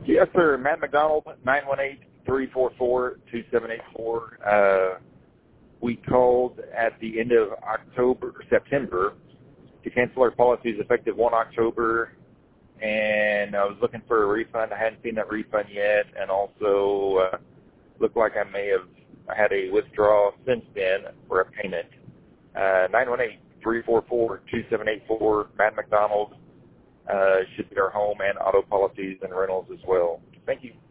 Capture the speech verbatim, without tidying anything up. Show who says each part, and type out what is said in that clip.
Speaker 1: Yes, sir. Matt McDonald, nine one eight, three four four, two seven eight four. Uh, we called at the end of October, September, to cancel our policies effective the first of October, and I was looking for a refund. I hadn't seen that refund yet, and also uh, looked like I may have had a withdrawal since then for a payment. Uh, nine one eight, three four four, two seven eight four, Matt McDonald. Uh, should be our home and auto policies and rentals as well. Thank you.